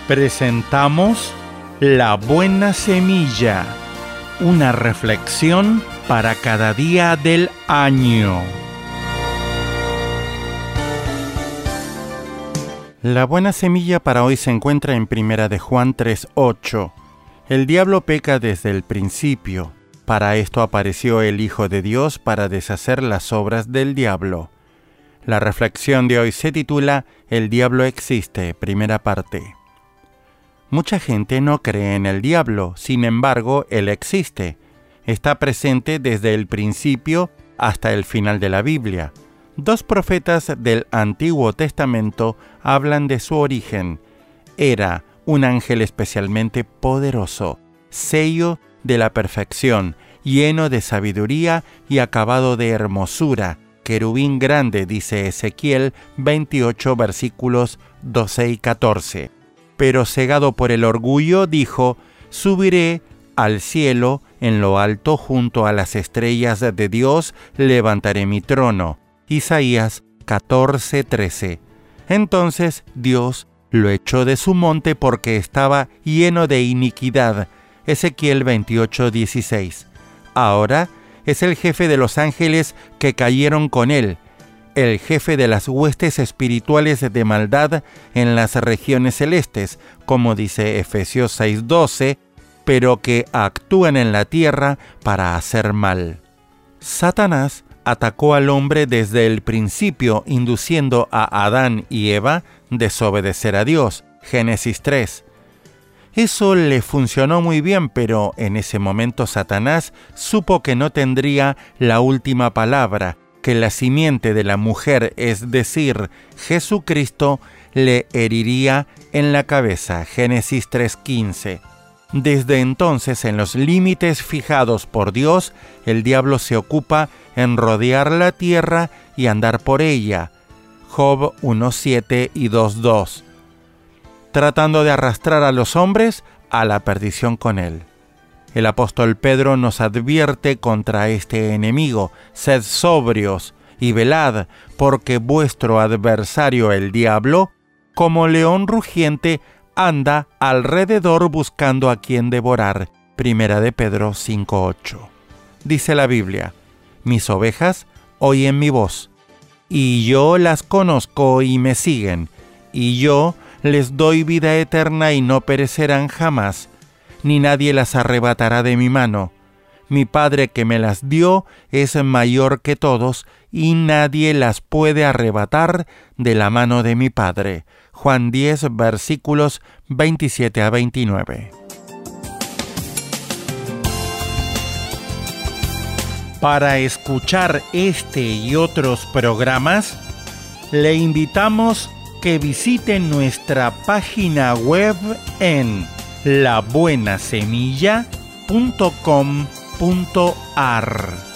Presentamos La Buena Semilla, una reflexión para cada día del año. La buena semilla para hoy se encuentra en 1 de Juan 3:8. El diablo peca desde el principio. Para esto apareció el Hijo de Dios para deshacer las obras del diablo. La reflexión de hoy se titula El diablo existe, primera parte. Mucha gente no cree en el diablo, sin embargo, él existe. Está presente desde el principio hasta el final de la Biblia. Dos profetas del Antiguo Testamento hablan de su origen. Era un ángel especialmente poderoso, sello de la perfección, lleno de sabiduría y acabado de hermosura, querubín grande, dice Ezequiel 28, versículos 12 y 14. Pero cegado por el orgullo, dijo: subiré al cielo, en lo alto, junto a las estrellas de Dios, levantaré mi trono. Isaías 14:13. Entonces Dios lo echó de su monte porque estaba lleno de iniquidad. Ezequiel 28:16. Ahora es el jefe de los ángeles que cayeron con él, el jefe de las huestes espirituales de maldad en las regiones celestes, como dice Efesios 6:12, pero que actúan en la tierra para hacer mal. Satanás atacó al hombre desde el principio, induciendo a Adán y Eva a desobedecer a Dios. Génesis 3. Eso le funcionó muy bien, pero en ese momento Satanás supo que no tendría la última palabra, que la simiente de la mujer, es decir, Jesucristo, le heriría en la cabeza. Génesis 3:15. Desde entonces, en los límites fijados por Dios, el diablo se ocupa en rodear la tierra y andar por ella. Job 1:7 y 2:2. Tratando de arrastrar a los hombres a la perdición con él. El apóstol Pedro nos advierte contra este enemigo: sed sobrios y velad, porque vuestro adversario el diablo, como león rugiente, anda alrededor buscando a quien devorar. 1 de Pedro 5:8. Dice la Biblia: mis ovejas oyen mi voz, y yo las conozco y me siguen, y yo les doy vida eterna y no perecerán jamás, ni nadie las arrebatará de mi mano. Mi Padre que me las dio es mayor que todos, y nadie las puede arrebatar de la mano de mi Padre. Juan 10, versículos 27 a 29. Para escuchar este y otros programas, le invitamos que visite nuestra página web en labuenasemilla.com.ar.